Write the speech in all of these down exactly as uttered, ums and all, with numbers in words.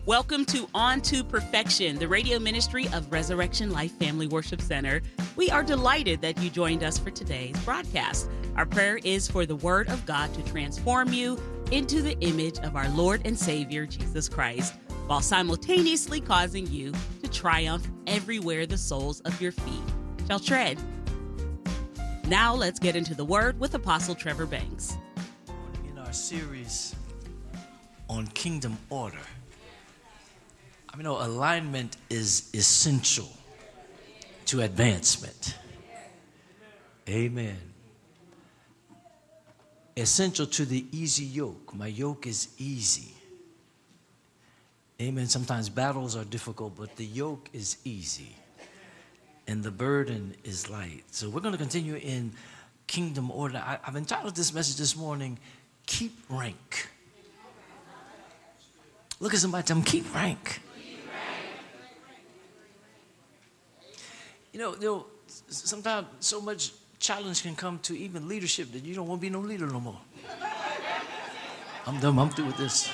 Welcome to On to Perfection, the radio ministry of Resurrection Life Family Worship Center. We are delighted that you joined us for today's broadcast. Our prayer is for the Word of God to transform you into the image of our Lord and Savior, Jesus Christ, while simultaneously causing you to triumph everywhere the soles of your feet shall tread. Now let's get into the Word with Apostle Trevor Banks. In our series on kingdom order, I mean, you know, alignment is essential to advancement. Amen. Essential to the easy yoke. My yoke is easy. Amen. Sometimes battles are difficult, but the yoke is easy. And the burden is light. So we're going to continue in kingdom order. I, I've entitled this message this morning, Keep Rank. Look at somebody, tell them, keep rank. You know, you know, sometimes so much challenge can come to even leadership that you don't want to be no leader no more. I'm done. I'm through with this.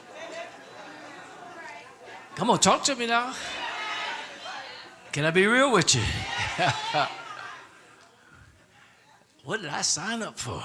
Come on, talk to me now. Can I be real with you? What did I sign up for?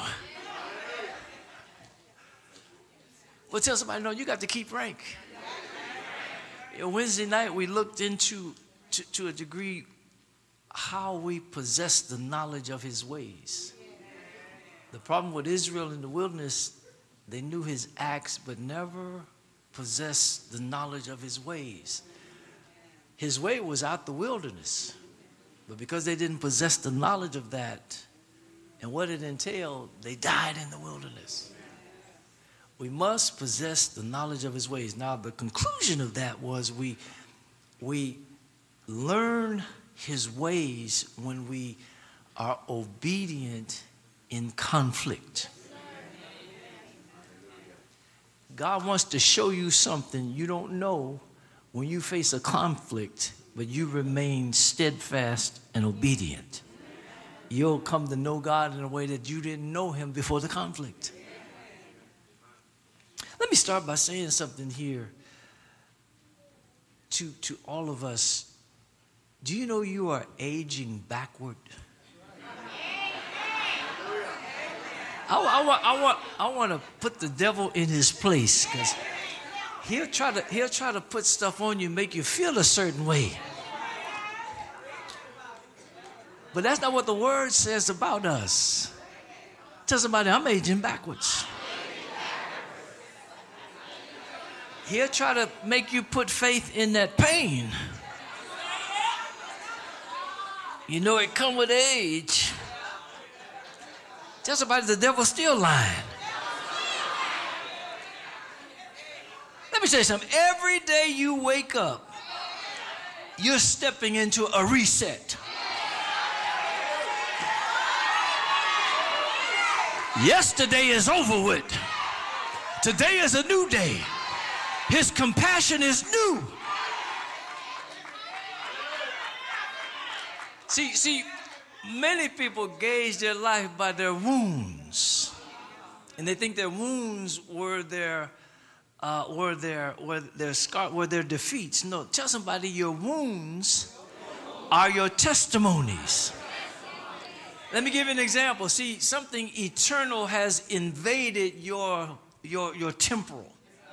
Well, tell somebody, no, you got to keep rank. You know, Wednesday night, we looked into, to, to a degree, how we possess the knowledge of his ways. The problem with Israel in the wilderness, they knew his acts, but never possessed the knowledge of his ways. His way was out the wilderness, but because they didn't possess the knowledge of that and what it entailed, they died in the wilderness. We must possess the knowledge of his ways. Now, the conclusion of that was we, we learn his ways when we are obedient in conflict. God wants to show you something you don't know when you face a conflict, but you remain steadfast and obedient. You'll come to know God in a way that you didn't know him before the conflict. Let me start by saying something here to, to all of us. Do you know you are aging backward? I, I, want, I, want, I want to put the devil in his place, because he'll try to he'll try to put stuff on you, make you feel a certain way. But that's not what the word says about us. Tell somebody, I'm aging backwards. He'll try to make you put faith in that pain. You know it come with age. Tell somebody the devil's still lying. Let me tell you something. Every day you wake up, you're stepping into a reset. Yesterday is over with. Today is a new day. His compassion is new. See, see, many people gauge their life by their wounds, and they think their wounds were their, uh, were their, were their scar, were their defeats. No, tell somebody your wounds are your testimonies. Let me give you an example. See, something eternal has invaded your your your temporal.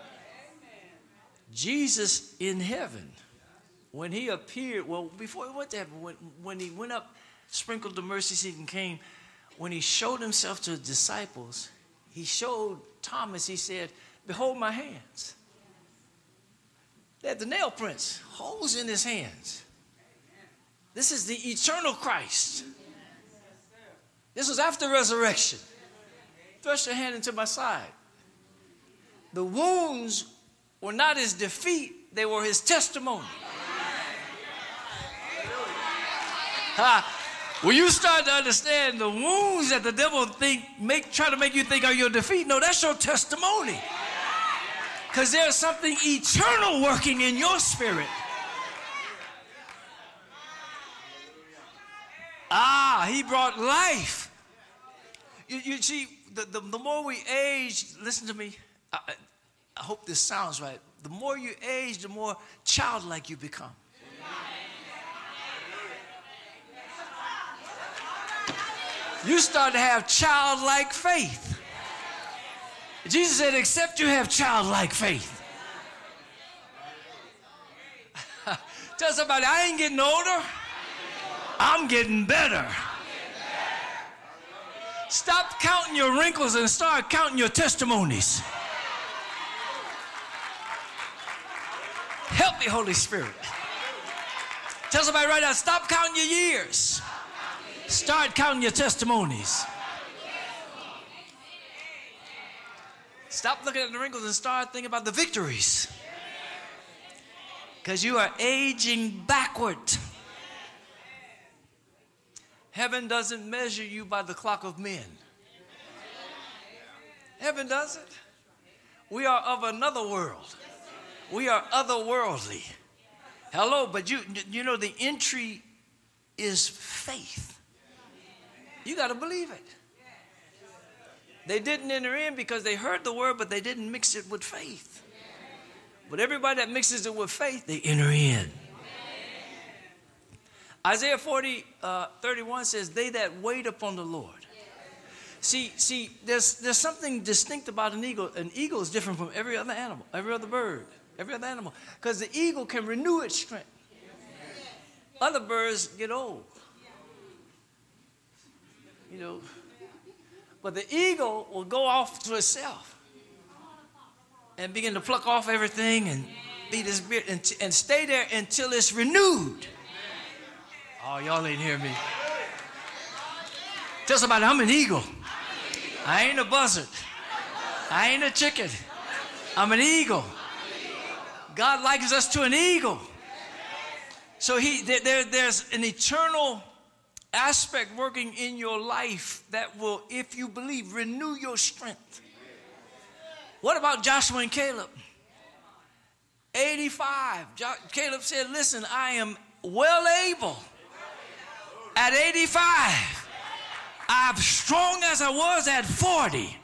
Jesus in heaven, when he appeared, well, before he went to heaven, when, when he went up, sprinkled the mercy seat and came, when he showed himself to his disciples, he showed Thomas, he said, behold my hands. They had the nail prints, holes in his hands. This is the eternal Christ. This was after resurrection. Thrust your hand into my side. The wounds were not his defeat, they were his testimony. Ha. When you start to understand the wounds that the devil think make try to make you think are your defeat, no, that's your testimony. Because there's something eternal working in your spirit. Ah, he brought life. You, you see, the, the, the more we age, listen to me, I, I hope this sounds right. the more you age, the more childlike you become. You start to have childlike faith. Jesus said, except you have childlike faith. Tell somebody, I ain't getting older. I'm getting better. Stop counting your wrinkles and start counting your testimonies. Help me, Holy Spirit. Tell somebody right now, stop counting your years. Start counting your testimonies. Stop looking at the wrinkles and start thinking about the victories. Because you are aging backward. Heaven doesn't measure you by the clock of men. Heaven doesn't. We are of another world. We are otherworldly. Hello, but you you know the entry is faith. You got to believe it. They didn't enter in because they heard the word, but they didn't mix it with faith. But everybody that mixes it with faith, they enter in. Isaiah forty, uh, thirty-one says, they that wait upon the Lord. See, see, there's there's something distinct about an eagle. An eagle is different from every other animal, every other bird, every other animal. Because the eagle can renew its strength. Other birds get old. You know. But the eagle will go off to itself and begin to pluck off everything and beat its beard and, and stay there until it's renewed. Oh, y'all ain't hear me. Tell somebody, I'm an eagle. I ain't a buzzard. I ain't a chicken. I'm an eagle. God likens us to an eagle. So he there, there's an eternal aspect working in your life that will, if you believe, renew your strength. What about Joshua and Caleb? eighty-five. Jo- Caleb said, listen, I am well able. At eighty-five, I'm strong as I was at forty.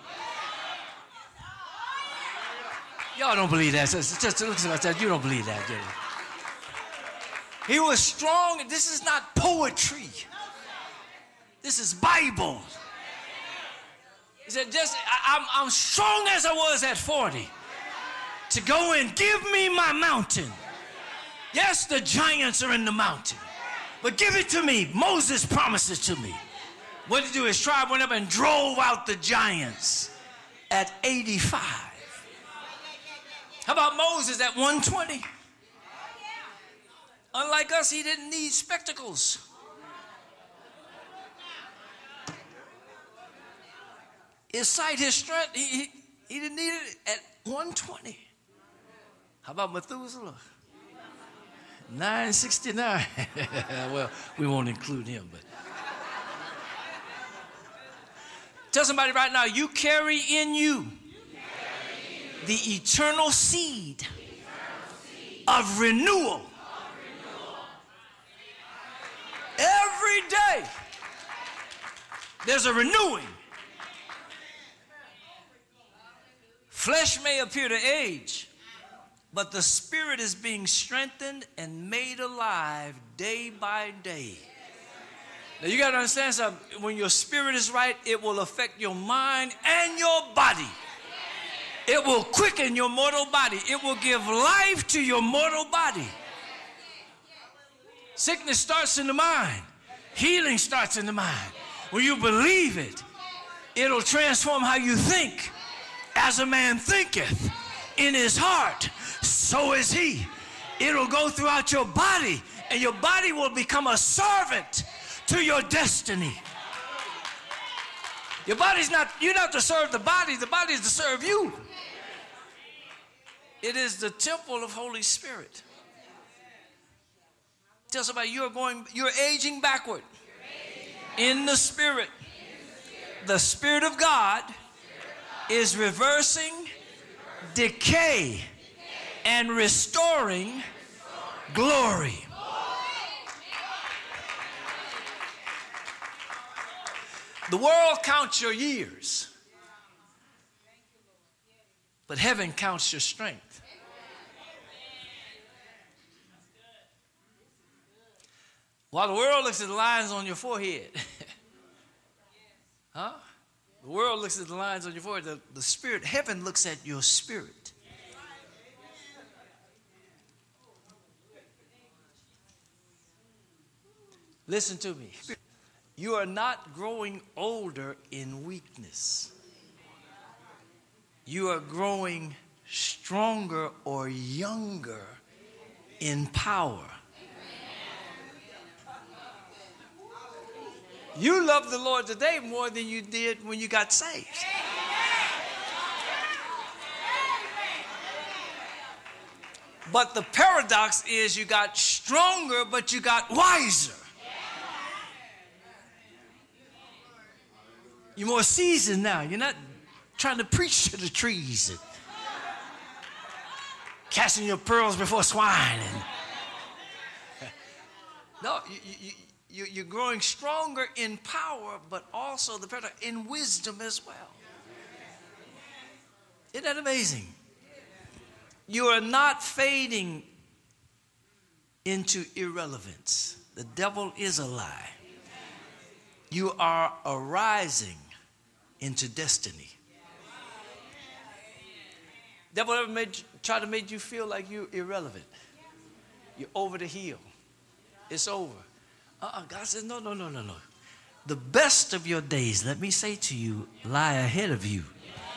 Y'all don't believe that. Just, just look at that. You don't believe that, do you? He was strong. This is not poetry. This is Bible. He said, just I, I'm, I'm strong as I was at forty to go and give me my mountain. Yes, the giants are in the mountain. But give it to me. Moses promised it to me. What did he do? His tribe went up and drove out the giants at eighty-five. How about Moses at one twenty? Unlike us, he didn't need spectacles. His sight, his strength, he, he, he didn't need it at one twenty. How about Methuselah? nine sixty-nine. Well, we won't include him, but. Tell somebody right now, you carry in you the eternal seed of renewal. Every day, there's a renewing. Flesh may appear to age, but the spirit is being strengthened and made alive day by day. Now you got to understand something. When your spirit is right, it will affect your mind and your body. It will quicken your mortal body. It will give life to your mortal body. Sickness starts in the mind. Healing starts in the mind. When you believe it, it'll transform how you think. As a man thinketh in his heart, so is he. It'll go throughout your body, and your body will become a servant to your destiny. Your body's not, you're not to serve the body, the body is to serve you. It is the temple of Holy Spirit. Tell somebody you're going, you're aging backward in the Spirit. The Spirit of God is reversing decay and restoring glory. The world counts your years, but heaven counts your strength. While the world looks at the lines on your forehead. Huh? The world looks at the lines on your forehead. The, the spirit, heaven looks at your spirit. Listen to me. You are not growing older in weakness. You are growing stronger or younger in power. You love the Lord today more than you did when you got saved. But the paradox is you got stronger, but you got wiser. You're more seasoned now. You're not trying to preach to the trees and casting your pearls before swine. And no, you, you, you, you're growing stronger in power, but also the paradox in wisdom as well. Isn't that amazing? You are not fading into irrelevance. The devil is a lie. You are arising into destiny. Devil ever made you, try to make you feel like you're irrelevant? You're over the hill. It's over. Uh-uh. God says, no, no, no, no, no. The best of your days, let me say to you, lie ahead of you.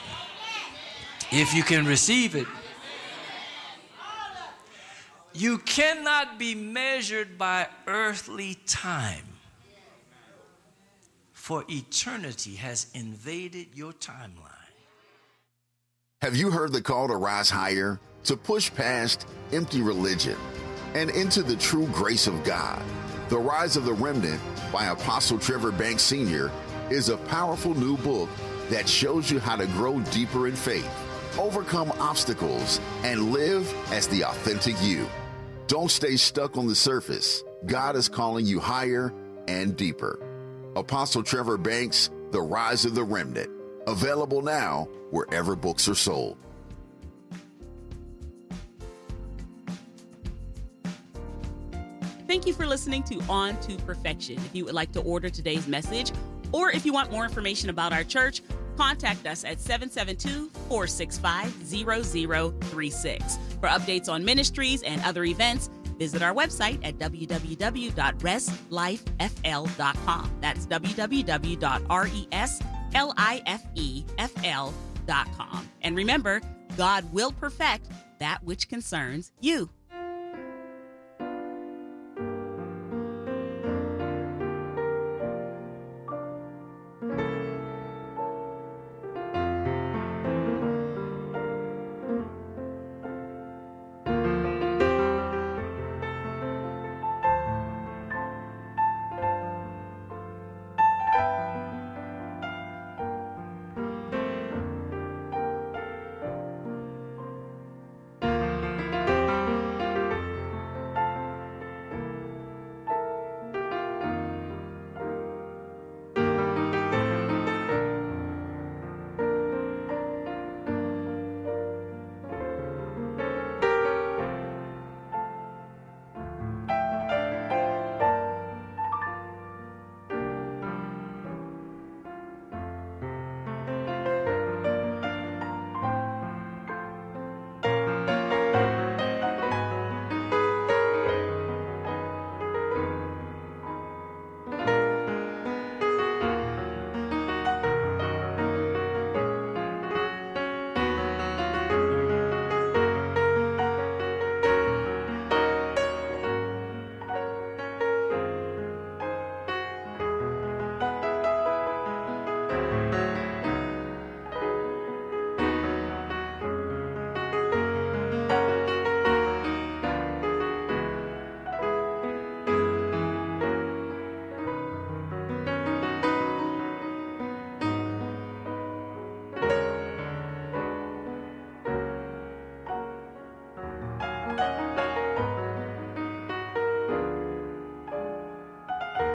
If you can receive it. You cannot be measured by earthly time, for eternity has invaded your timeline. Have you heard the call to rise higher, to push past empty religion and into the true grace of God? The Rise of the Remnant by Apostle Trevor Banks Senior is a powerful new book that shows you how to grow deeper in faith, overcome obstacles, and live as the authentic you. Don't stay stuck on the surface. God is calling you higher and deeper. Apostle Trevor Banks, The Rise of the Remnant. Available now wherever books are sold. Thank you for listening to On to Perfection. If you would like to order today's message, or if you want more information about our church, contact us at seven seven two, four six five, zero zero three six. For updates on ministries and other events, visit our website at w w w dot res life f l dot com. That's w w w dot res life f l dot com. And remember, God will perfect that which concerns you.